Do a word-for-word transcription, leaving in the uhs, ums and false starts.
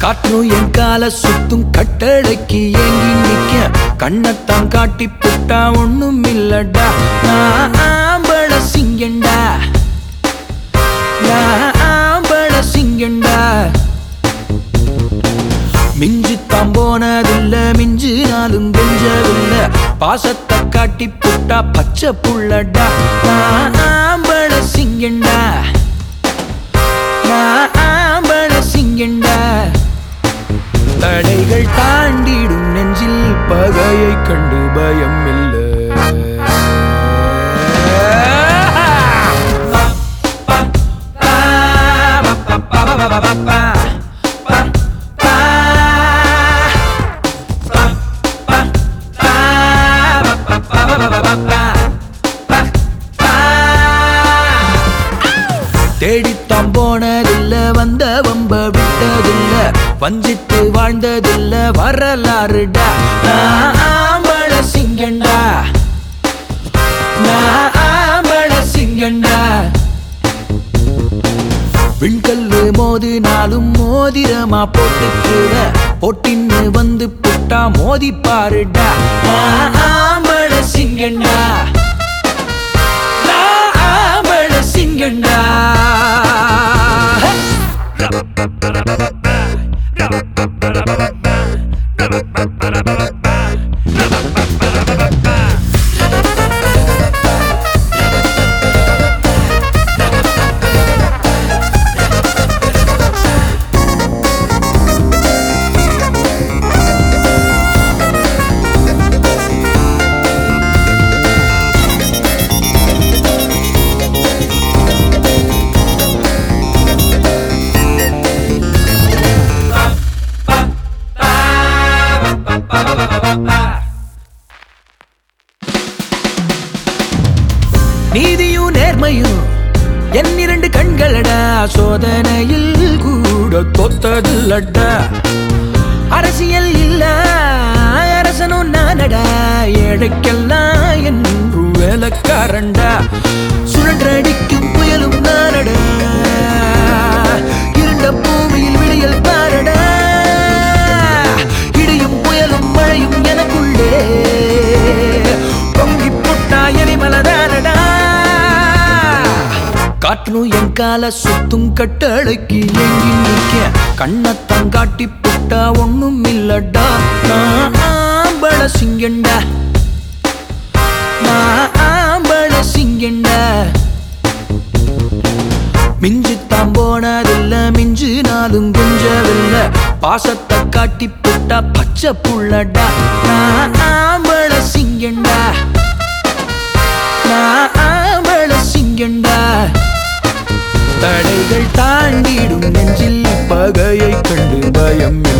காற்றும் என் கால சுத்தும் கட்டளைக்கு ஏங்கி நிக்க கண்ணத்தான் காட்டி புட்டா ஒண்ணும் இல்லடா. நான் ஆம்பள சிங்கண்டா, நான் ஆம்பள சிங்கண்டா. மிஞ்சித்தான் போனதில்ல, மிஞ்சு நாளும் கெஞ்சவில்ல, பாசத்தை காட்டி புட்டா பச்சை புள்ளடா. நான் ஆம்பள சிங்கண்டா, நான் ஆம்பள சிங்கண்டா. தடைகள் தாண்டிடும் நெஞ்சில் பகையை கண்டு பயம் இல்லை. தேடித்தான் போனதில்ல, வந்த வம்ப விட்டதில்ல, வஞ்சித்து வாழ்ந்ததில்ல, வரலாறுடா. நான் ஆம்பள சிங்கண்டா, நான் ஆம்பள சிங்கண்டா. விண்கல்லு மோதினாலும் மோதிரமா போட்டுக்குற, போட்டின்னு வந்து புட்டா மோதி பாருடா. நான் ஆம்பள சிங்கண்டா, நான் ஆம்பள சிங்கண்டா. நீதியும் நேர்மையும் என் இரண்டு கண்களடா, சோதனையில் கூட தொத்ததில்லடா. அரசியல் இல்ல அரசனும் நானடா, ஏழைக்கெல்லாம் என்று வேலைக்காரண்டா. சுழன்றடிக்கும் புயலும் நானடா, இருண்ட பூமியில் விடியல் பாரடா. இடியும் புயலும் மழையும் எனக்குள்ளே பொங்கி புட்டா எரிமலதானடா. காற்றும் என் கால சுத்தும் கட்டளைக்கு ஏங்கி நிக்க கண்ணத்தான் காட்டி புட்டா ஒண்ணும் இல்லடா. நான் ஆம்பள சிங்கண்டா, நான் ஆம்பள சிங்கண்டா. மிஞ்சித்தான் போனதில்ல, மிஞ்சு நாளும் கெஞ்சவில்ல, பாசத்தை காட்டி புட்டா பச்சை புள்ளடா. நான் ஆம்பள சிங்கண்டா, நான் ஆம்பள சிங்கண்டா. தடைகள் தாண்டிடும் நெஞ்சில் பகையை கண்டு பயம்